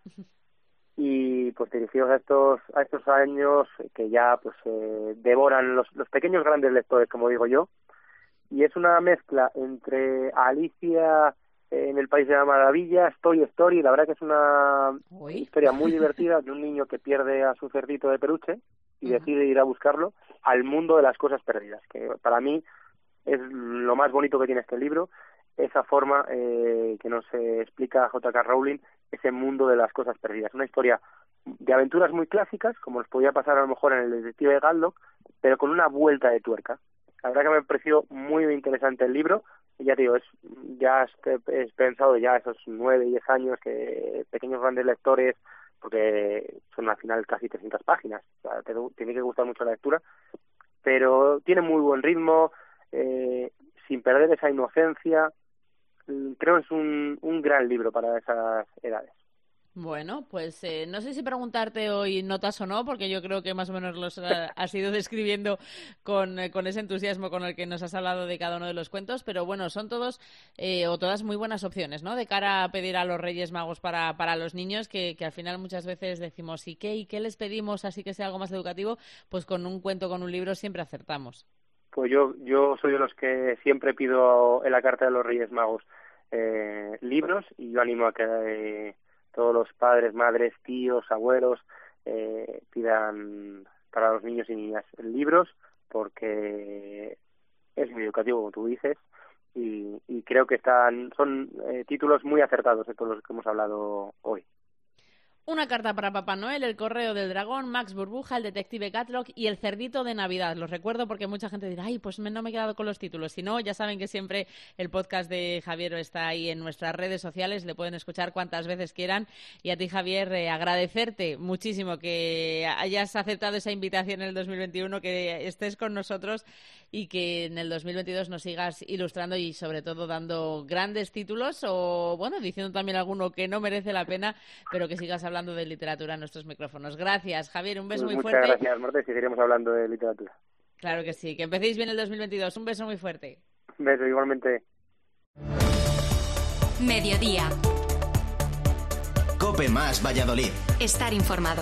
Y pues dirigidos a estos a estos años que ya pues eh, devoran los, los pequeños grandes lectores, como digo yo, y es una mezcla entre Alicia en el País de las Maravillas, Toy Story. La verdad que es una Uy. historia muy divertida de un niño que pierde a su cerdito de peluche y uh-huh. decide ir a buscarlo al mundo de las cosas perdidas, que para mí es lo más bonito que tiene este libro, esa forma eh, que nos eh, explica J K Rowling, ese mundo de las cosas perdidas. Una historia de aventuras muy clásicas, como nos podía pasar a lo mejor en el detective de Gatlog, pero con una vuelta de tuerca. La verdad que me pareció muy interesante el libro, y ya te digo, es, ya he pensado ya esos nueve, diez años que pequeños grandes lectores, porque son al final casi trescientas páginas, o sea, te, tiene que gustar mucho la lectura, pero tiene muy buen ritmo, eh, sin perder esa inocencia. Creo que es un, un gran libro para esas edades. Bueno, pues eh, no sé si preguntarte hoy notas o no, porque yo creo que más o menos los ha, has ido describiendo con, eh, con ese entusiasmo con el que nos has hablado de cada uno de los cuentos, pero bueno, son todos eh, o todas muy buenas opciones, ¿no?, de cara a pedir a los Reyes Magos para, para los niños, que, que al final muchas veces decimos, ¿y qué, y qué les pedimos así que sea algo más educativo? Pues con un cuento, con un libro siempre acertamos. Pues yo yo soy de los que siempre pido en la carta de los Reyes Magos eh, libros, y yo animo a que eh, todos los padres, madres, tíos, abuelos eh, pidan para los niños y niñas libros, porque es muy educativo, como tú dices, y, y creo que están son eh, títulos muy acertados de todos los que hemos hablado hoy. Una carta para Papá Noel, El correo del dragón, Max Burbuja, El detective Gatlog y El cerdito de Navidad. Los recuerdo porque mucha gente dirá, ay, pues no me he quedado con los títulos. Si no, ya saben que siempre el podcast de Javier está ahí en nuestras redes sociales, le pueden escuchar cuantas veces quieran. Y a ti, Javier, eh, agradecerte muchísimo que hayas aceptado esa invitación en el dos mil veintiuno, que estés con nosotros y que en el dos mil veintidós nos sigas ilustrando y sobre todo dando grandes títulos, o bueno, diciendo también alguno que no merece la pena, pero que sigas hablando de literatura en nuestros micrófonos. Gracias, Javier, un beso pues muy muchas fuerte. Muchas gracias, Marta, y seguiremos hablando de literatura. Claro que sí, que empecéis bien el dos mil veintidós. Un beso muy fuerte. Un beso, igualmente. Mediodía. COPE más Valladolid. Estar informado.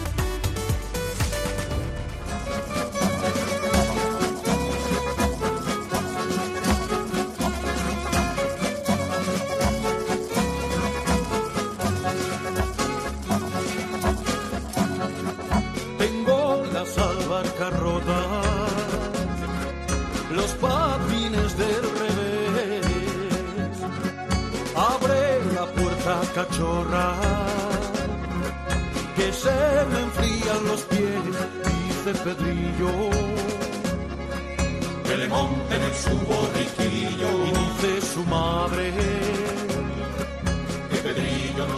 Los patines del revés, abre la puerta, cachorra, que se me enfrían los pies, dice Pedrillo, que le monten en su borriquillo, y dice su madre, que Pedrillo no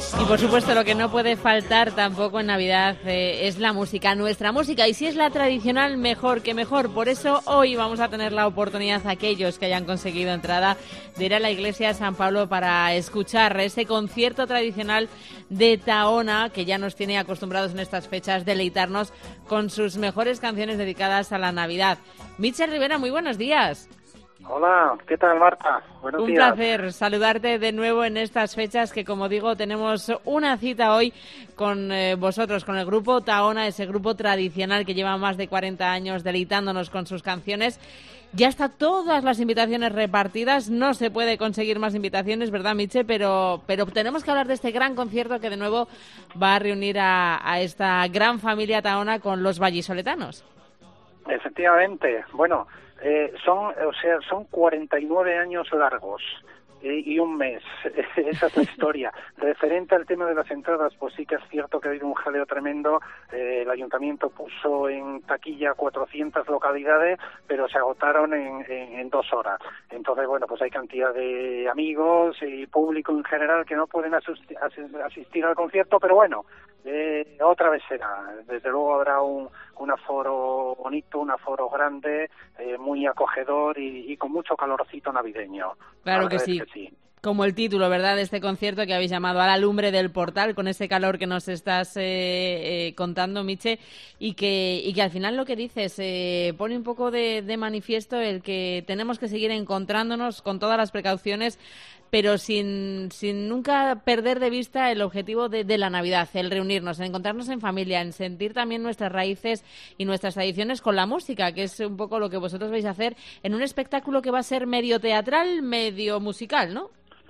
Y por supuesto lo que no puede faltar tampoco en Navidad eh, es la música, nuestra música, y si es la tradicional, mejor que mejor. Por eso hoy vamos a tener la oportunidad, aquellos que hayan conseguido entrada, de ir a la iglesia de San Pablo para escuchar ese concierto tradicional de Tahona, que ya nos tiene acostumbrados en estas fechas, deleitarnos con sus mejores canciones dedicadas a la Navidad. Mitchell Rivera, muy buenos días. Hola, ¿qué tal, Marta? Buenos Un días. placer saludarte de nuevo en estas fechas que, como digo, tenemos una cita hoy con eh, vosotros, con el grupo Tahona, ese grupo tradicional que lleva más de cuarenta años deleitándonos con sus canciones. Ya están todas las invitaciones repartidas, no se puede conseguir más invitaciones, ¿verdad, Miche? Pero, pero tenemos que hablar de este gran concierto que de nuevo va a reunir a, a esta gran familia Tahona con los vallisoletanos. Efectivamente, bueno... Eh, son, o sea, son cuarenta y nueve años largos eh, y un mes. Esa es la historia. Referente al tema de las entradas, pues sí que es cierto que ha habido un jaleo tremendo. Eh, el ayuntamiento puso en taquilla cuatrocientas localidades, pero se agotaron en, en, en dos horas. Entonces, bueno, pues hay cantidad de amigos y público en general que no pueden asistir, asistir al concierto, pero bueno, eh, otra vez será. Desde luego habrá un un aforo bonito, un aforo grande, eh, muy acogedor y, y con mucho calorcito navideño. Claro que sí. que sí. Como el título, ¿verdad?, de este concierto que habéis llamado A la lumbre del portal, con ese calor que nos estás eh, eh, contando, Miche, y que, y que al final lo que dices eh, pone un poco de, de manifiesto el que tenemos que seguir encontrándonos con todas las precauciones, pero sin, sin nunca perder de vista el objetivo de, de la Navidad, el reunirnos, el encontrarnos en familia, en sentir también nuestras raíces y nuestras tradiciones con la música, que es un poco lo que vosotros vais a hacer en un espectáculo que va a ser medio teatral, medio musical, ¿no?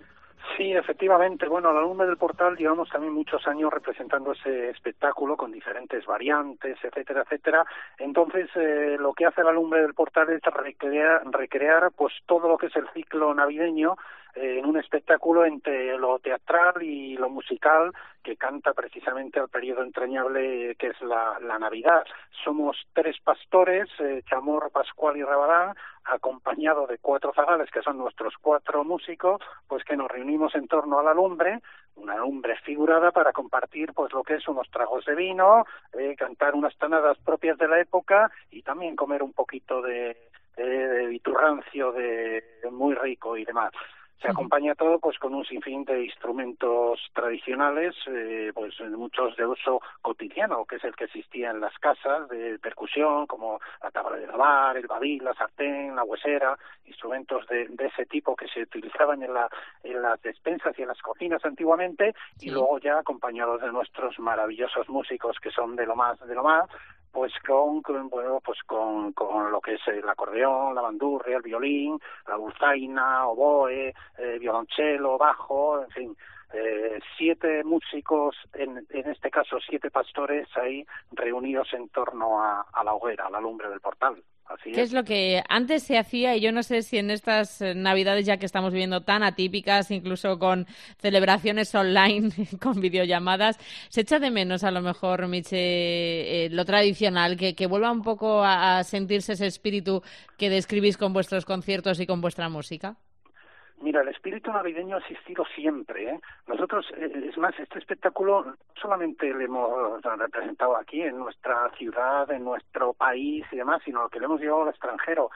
Sí, efectivamente. Bueno, la lumbre del portal llevamos también muchos años representando ese espectáculo con diferentes variantes, etcétera, etcétera. Entonces, eh, lo que hace la lumbre del portal es recrear, recrear pues todo lo que es el ciclo navideño eh, en un espectáculo entre lo teatral y lo musical que canta precisamente al periodo entrañable que es la, la Navidad. Somos tres pastores, eh, Chamorro, Pascual y Rabadán, acompañado de cuatro zagales, que son nuestros cuatro músicos, pues que nos reunimos en torno a la lumbre, una lumbre figurada, para compartir pues lo que es unos tragos de vino, eh, cantar unas tonadas propias de la época y también comer un poquito de, de, de viturrancio de, de muy rico y demás. Se acompaña todo pues con un sinfín de instrumentos tradicionales, eh, pues muchos de uso cotidiano, que es el que existía en las casas, de percusión, como la tabla de lavar, el badil, la sartén, la huesera, instrumentos de, de ese tipo que se utilizaban en, la, en las despensas y en las cocinas antiguamente, sí. Y luego ya acompañados de nuestros maravillosos músicos que son de lo más, de lo más, pues con, con bueno pues con, con lo que es el acordeón, la bandurria, el violín, la dulzaina, oboe, eh, violonchelo, bajo, en fin, eh, siete músicos, en, en este caso siete pastores ahí reunidos en torno a, a la hoguera, a la lumbre del portal. Así ¿Qué es. es lo que antes se hacía? Y yo no sé si en estas Navidades, ya que estamos viviendo tan atípicas, incluso con celebraciones online, con videollamadas, se echa de menos a lo mejor, Miche, eh, lo tradicional, que, que vuelva un poco a, a sentirse ese espíritu que describís con vuestros conciertos y con vuestra música. Mira, el espíritu navideño ha existido siempre, ¿eh? Nosotros, eh, es más, este espectáculo no solamente lo hemos representado aquí, en nuestra ciudad, en nuestro país y demás, sino que lo hemos llevado al extranjero.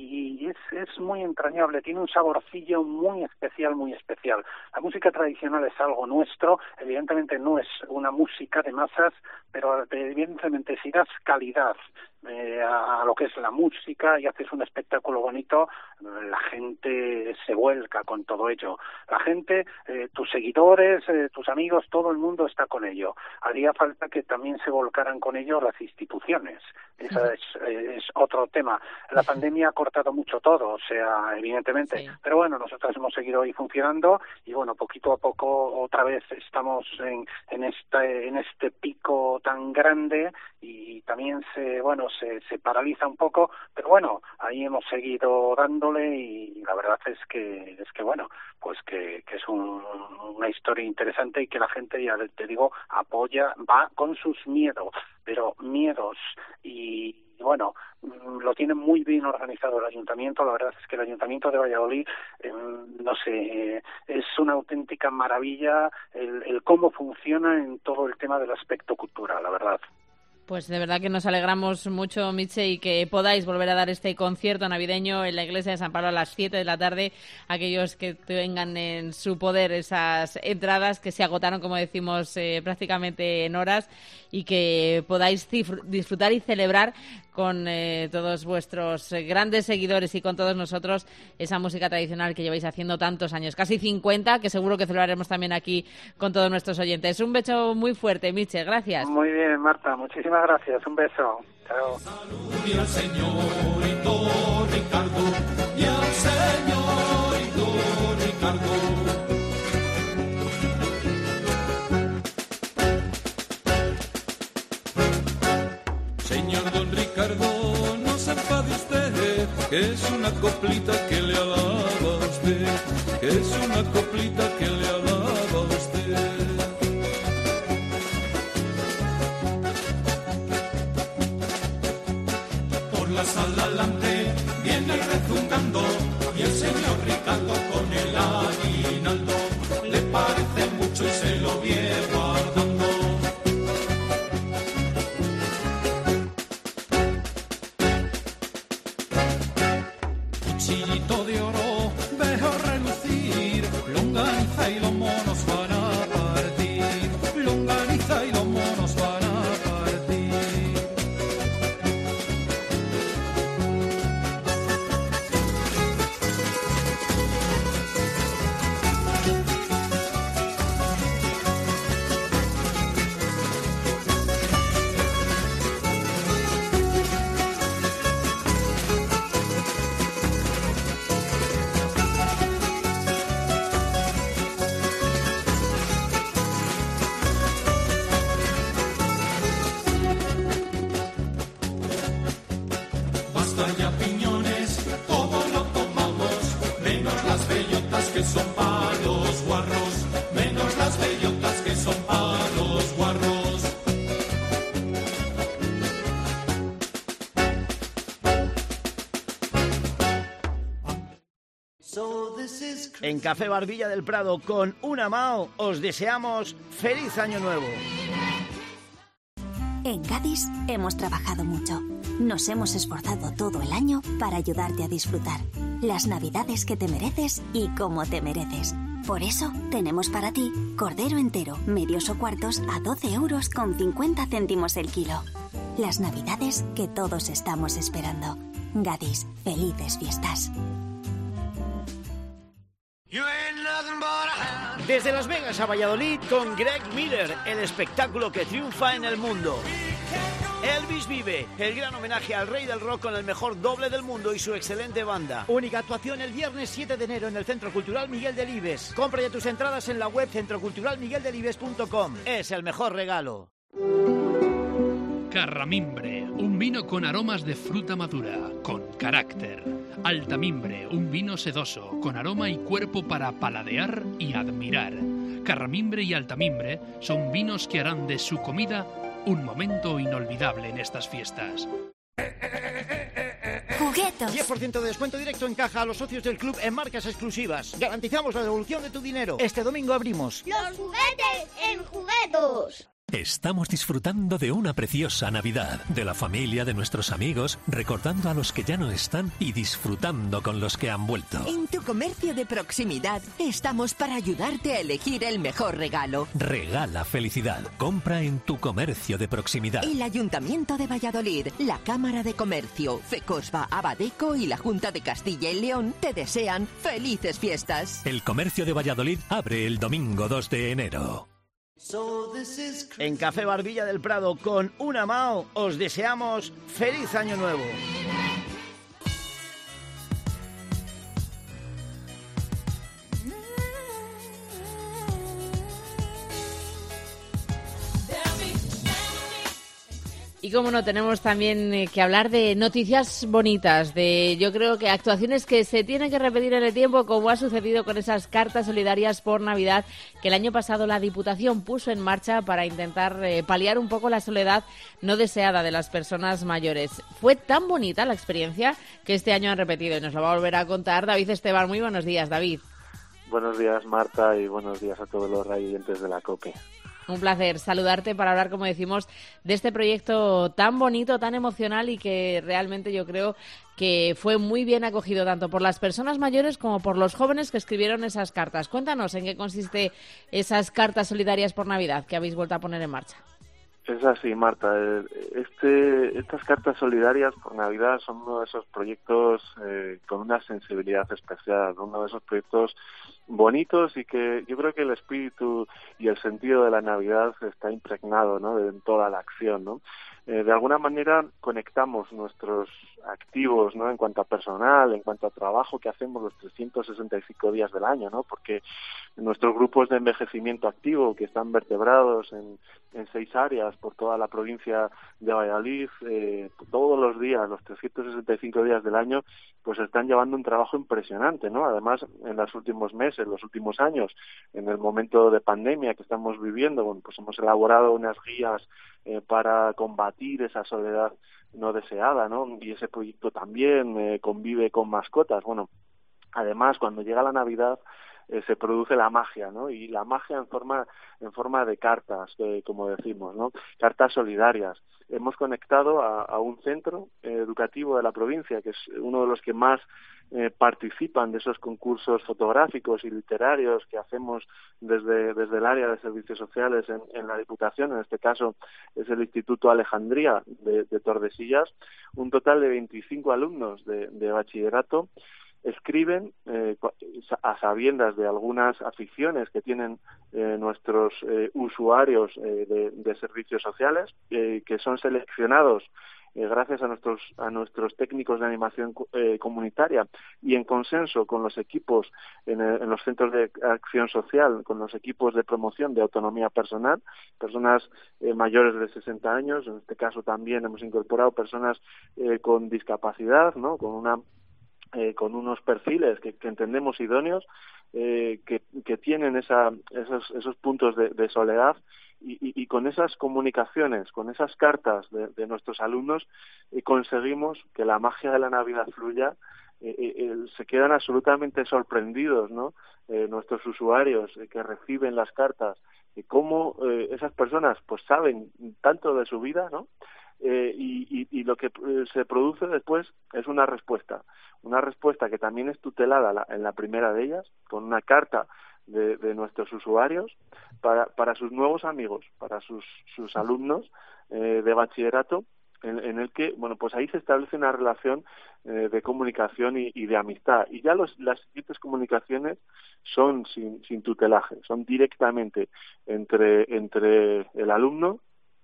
Y es, es muy entrañable, tiene un saborcillo muy especial, muy especial. La música tradicional es algo nuestro, evidentemente no es una música de masas, pero evidentemente si das calidad Eh, a, a lo que es la música y haces un espectáculo bonito, la gente se vuelca con todo ello. La gente, eh, tus seguidores, eh, tus amigos, todo el mundo está con ello. Haría falta que también se volcaran con ello las instituciones. Ese es, eh, es otro tema. La pandemia ha cortado mucho todo, o sea, evidentemente. Sí. Pero bueno, nosotros hemos seguido ahí funcionando y bueno, poquito a poco otra vez estamos en, en, este, en este pico tan grande y también se, bueno, Se, se paraliza un poco, pero bueno, ahí hemos seguido dándole y la verdad es que es que bueno, pues que, que es un, una historia interesante y que la gente, ya te digo, apoya, va con sus miedos, pero miedos y bueno, lo tiene muy bien organizado el ayuntamiento. La verdad es que el ayuntamiento de Valladolid, eh, no sé, eh, es una auténtica maravilla el, el cómo funciona en todo el tema del aspecto cultural, la verdad. Pues de verdad que nos alegramos mucho, Mitche, y que podáis volver a dar este concierto navideño en la iglesia de San Pablo a las siete de la tarde. Aquellos que tengan en su poder esas entradas que se agotaron, como decimos, eh, prácticamente en horas, y que podáis disfrutar y celebrar con eh, todos vuestros grandes seguidores y con todos nosotros esa música tradicional que lleváis haciendo tantos años, casi cincuenta, que seguro que celebraremos también aquí con todos nuestros oyentes. Un beso muy fuerte, Mitche, gracias. Muy bien, Marta, muchísimas gracias, un beso. Chao. Salud y al señorito Ricardo, y al señorito Ricardo. Señor don Ricardo, no se enfade usted, que es una coplita que le alaba a usted, que es una coplita que le alaba a usted. Por la sala adelante viene rezongando, y el señor Ricardo con el aguinaldo le parece mucho y se lo viene guardando. Cuchillito de oro veo relucir, longaniza y los monos van a partir, longaniza y los monos van a partir. Basta ya piñones, todo lo tomamos, menos las bellotas que son para los guarros, menos las bellotas que son para los guarros. En Café Barbilla del Prado con Unamao os deseamos feliz año nuevo. En Gadis hemos trabajado mucho. Nos hemos esforzado todo el año para ayudarte a disfrutar las navidades que te mereces y como te mereces. Por eso tenemos para ti cordero entero, medios o cuartos a doce euros con cincuenta céntimos el kilo. Las navidades que todos estamos esperando. Gadis, felices fiestas. Desde Las Vegas a Valladolid con Greg Miller, el espectáculo que triunfa en el mundo. Elvis vive, el gran homenaje al rey del rock con el mejor doble del mundo y su excelente banda. Única actuación el viernes siete de enero en el Centro Cultural Miguel Delibes. Compra ya tus entradas en la web centro cultural miguel delibes punto com. Es el mejor regalo. Carramimbre, un vino con aromas de fruta madura, con carácter. Altamimbre, un vino sedoso, con aroma y cuerpo para paladear y admirar. Carramimbre y Altamimbre son vinos que harán de su comida un momento inolvidable en estas fiestas. Juguetos. diez por ciento de descuento directo en caja a los socios del club en marcas exclusivas. Garantizamos la devolución de tu dinero. Este domingo abrimos los juguetes en Juguetos. Estamos disfrutando de una preciosa Navidad, de la familia, de nuestros amigos, recordando a los que ya no están y disfrutando con los que han vuelto. En tu comercio de proximidad estamos para ayudarte a elegir el mejor regalo. Regala felicidad. Compra en tu comercio de proximidad. El Ayuntamiento de Valladolid, la Cámara de Comercio, Fecosba, Abadeco y la Junta de Castilla y León te desean felices fiestas. El comercio de Valladolid abre el domingo dos de enero. En Café Barbilla del Prado con Unamao os deseamos feliz año nuevo. Y como no, tenemos también eh, que hablar de noticias bonitas, de yo creo que actuaciones que se tienen que repetir en el tiempo, como ha sucedido con esas cartas solidarias por Navidad que el año pasado la Diputación puso en marcha para intentar eh, paliar un poco la soledad no deseada de las personas mayores. Fue tan bonita la experiencia que este año han repetido y nos lo va a volver a contar David Esteban. Muy buenos días, David. Buenos días, Marta, y buenos días a todos los radioyentes de la COPE. Un placer saludarte para hablar, como decimos, de este proyecto tan bonito, tan emocional y que realmente yo creo que fue muy bien acogido tanto por las personas mayores como por los jóvenes que escribieron esas cartas. Cuéntanos en qué consiste esas cartas solidarias por Navidad que habéis vuelto a poner en marcha. Es así, Marta. Este, estas cartas solidarias por Navidad son uno de esos proyectos eh, con una sensibilidad especial, uno de esos proyectos bonitos y que yo creo que el espíritu y el sentido de la Navidad está impregnado, ¿no?, en toda la acción, ¿no? Eh, de alguna manera conectamos nuestros activos, ¿no?, en cuanto a personal, en cuanto a trabajo que hacemos los trescientos sesenta y cinco días del año, ¿no? Porque nuestros grupos de envejecimiento activo, que están vertebrados en, en seis áreas por toda la provincia de Valladolid, eh, todos los días, los trescientos sesenta y cinco días del año, pues están llevando un trabajo impresionante, ¿no? Además, en los últimos meses, los últimos años, en el momento de pandemia que estamos viviendo, bueno, pues hemos elaborado unas guías eh, para combatir esa soledad no deseada, ¿no? Y ese proyecto también eh, convive con mascotas. Bueno, además, cuando llega la Navidad, eh, se produce la magia, ¿no? Y la magia en forma en forma de cartas, eh, como decimos, ¿no? Cartas solidarias. Hemos conectado a, a un centro eh, educativo de la provincia, que es uno de los que más eh, participan de esos concursos fotográficos y literarios que hacemos desde, desde el área de servicios sociales en, en la Diputación. En este caso es el Instituto Alejandría de, de Tordesillas. Un total de veinticinco alumnos de, de bachillerato escriben eh, a sabiendas de algunas aficiones que tienen eh, nuestros eh, usuarios eh, de, de servicios sociales, eh, que son seleccionados eh, gracias a nuestros a nuestros técnicos de animación eh, comunitaria y en consenso con los equipos en, el, en los centros de acción social, con los equipos de promoción de autonomía personal, personas eh, mayores de sesenta años. En este caso también hemos incorporado personas eh, con discapacidad, ¿no?, con una Eh, con unos perfiles que, que entendemos idóneos, eh, que, que tienen esa, esos, esos puntos de, de soledad y, y, y con esas comunicaciones, con esas cartas de, de nuestros alumnos, eh, conseguimos que la magia de la Navidad fluya. Eh, eh, se quedan absolutamente sorprendidos, ¿no?, eh, nuestros usuarios eh, que reciben las cartas, y cómo eh, esas personas pues saben tanto de su vida, ¿no? Eh, y, y, y lo que eh, se produce después es una respuesta, una respuesta que también es tutelada la, en la primera de ellas, con una carta de, de nuestros usuarios para, para sus nuevos amigos, para sus, sus alumnos eh, de bachillerato, en, en el que, bueno, pues ahí se establece una relación eh, de comunicación y, y de amistad. Y ya los, las siguientes comunicaciones son sin, sin tutelaje, son directamente entre, entre el alumno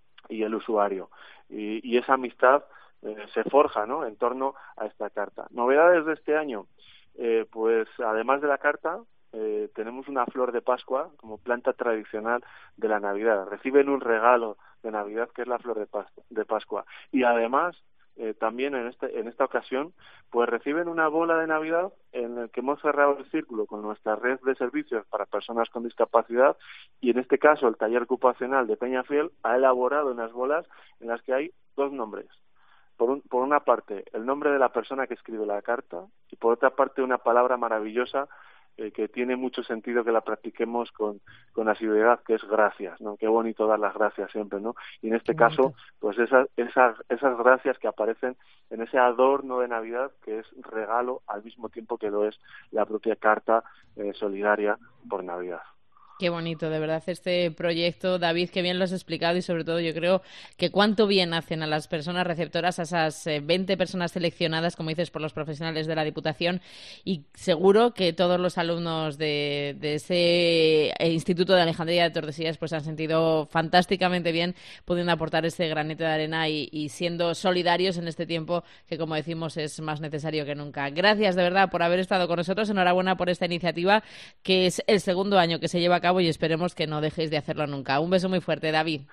y el usuario. Y, y esa amistad eh, se forja, ¿no?, en torno a esta carta. Novedades de este año, eh, pues además de la carta, eh, tenemos una flor de Pascua como planta tradicional de la Navidad. Reciben un regalo de Navidad que es la flor de, Pas- de Pascua. Y además, eh, también en, este, en esta ocasión, pues reciben una bola de Navidad en el que hemos cerrado el círculo con nuestra red de servicios para personas con discapacidad, y en este caso el taller ocupacional de Peñafiel ha elaborado unas bolas en las que hay dos nombres. Por, un, por una parte, el nombre de la persona que escribe la carta, y por otra parte, una palabra maravillosa eh, que tiene mucho sentido que la practiquemos con, con asiduidad, que es gracias, ¿no? Qué bonito dar las gracias siempre, ¿no? Y en este Qué caso, bonito. pues esas, esas, esas gracias que aparecen en ese adorno de Navidad, que es regalo al mismo tiempo que lo es la propia carta eh, solidaria por Navidad. Qué bonito, de verdad, este proyecto, David, que bien lo has explicado, y sobre todo yo creo que cuánto bien hacen a las personas receptoras, a esas veinte personas seleccionadas, como dices, por los profesionales de la Diputación, y seguro que todos los alumnos de, de ese Instituto de Alejandría de Tordesillas pues han sentido fantásticamente bien pudiendo aportar ese granito de arena y, y siendo solidarios en este tiempo que, como decimos, es más necesario que nunca. Gracias, de verdad, por haber estado con nosotros. Enhorabuena por esta iniciativa, que es el segundo año que se lleva a cabo, y esperemos que no dejéis de hacerlo nunca. Un beso muy fuerte, David.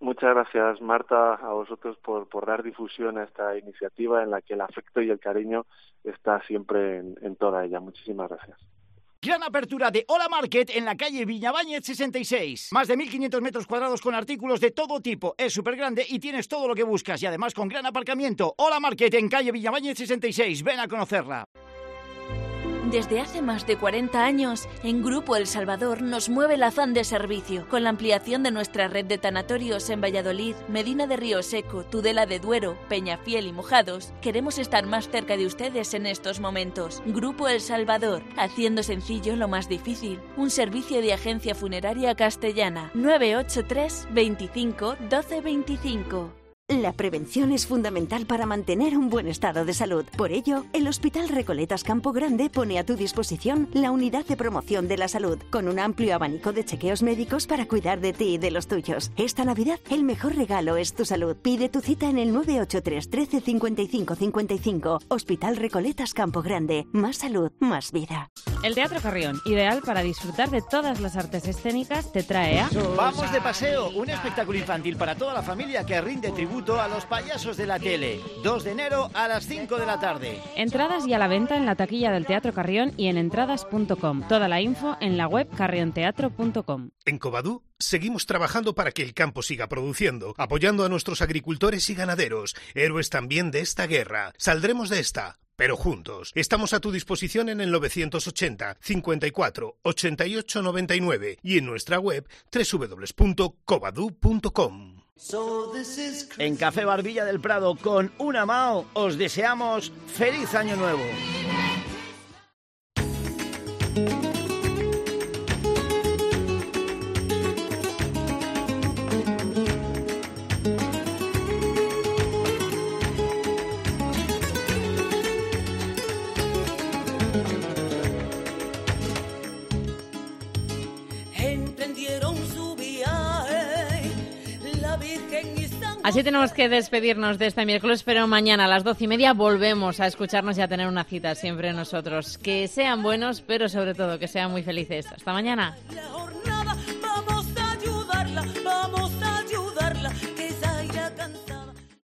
Muchas gracias, Marta, a vosotros por, por dar difusión a esta iniciativa en la que el afecto y el cariño está siempre en, en toda ella. Muchísimas gracias. Gran apertura de Hola Market en la calle Viñabáñez sesenta y seis. Más de mil quinientos metros cuadrados con artículos de todo tipo. Es súper grande y tienes todo lo que buscas. Y además con gran aparcamiento. Hola Market en calle Viñabáñez sesenta y seis. Ven a conocerla. Desde hace más de cuarenta años, en Grupo El Salvador nos mueve el afán de servicio. Con la ampliación de nuestra red de tanatorios en Valladolid, Medina de Río Seco, Tudela de Duero, Peñafiel y Mojados, queremos estar más cerca de ustedes en estos momentos. Grupo El Salvador, haciendo sencillo lo más difícil. Un servicio de agencia funeraria castellana. nueve ocho tres, veinticinco, doce veinticinco. La prevención es fundamental para mantener un buen estado de salud. Por ello, el Hospital Recoletas Campo Grande pone a tu disposición la unidad de promoción de la salud, con un amplio abanico de chequeos médicos para cuidar de ti y de los tuyos. Esta Navidad, el mejor regalo es tu salud. Pide tu cita en el nueve ocho tres, trece, cincuenta y cinco cincuenta y cinco. Hospital Recoletas Campo Grande. Más salud, más vida. El Teatro Carrión, ideal para disfrutar de todas las artes escénicas, te trae a... Vamos de paseo, un espectáculo infantil para toda la familia que rinde tributo a los payasos de la tele. dos de enero a las cinco de la tarde. Entradas y a la venta en la taquilla del Teatro Carrión y en entradas punto com. Toda la info en la web carrionteatro punto com. En Covadú seguimos trabajando para que el campo siga produciendo, apoyando a nuestros agricultores y ganaderos, héroes también de esta guerra. Saldremos de esta, pero juntos. Estamos a tu disposición en el novecientos ochenta, cincuenta y cuatro, ochenta y ocho, noventa y nueve y en nuestra web doble u doble u doble u punto covadú punto com. En Café Barbilla del Prado con Una Mao os deseamos feliz año nuevo. Así tenemos que despedirnos de este miércoles, pero mañana a las doce y media volvemos a escucharnos y a tener una cita siempre nosotros. Que sean buenos, pero sobre todo que sean muy felices. Hasta mañana.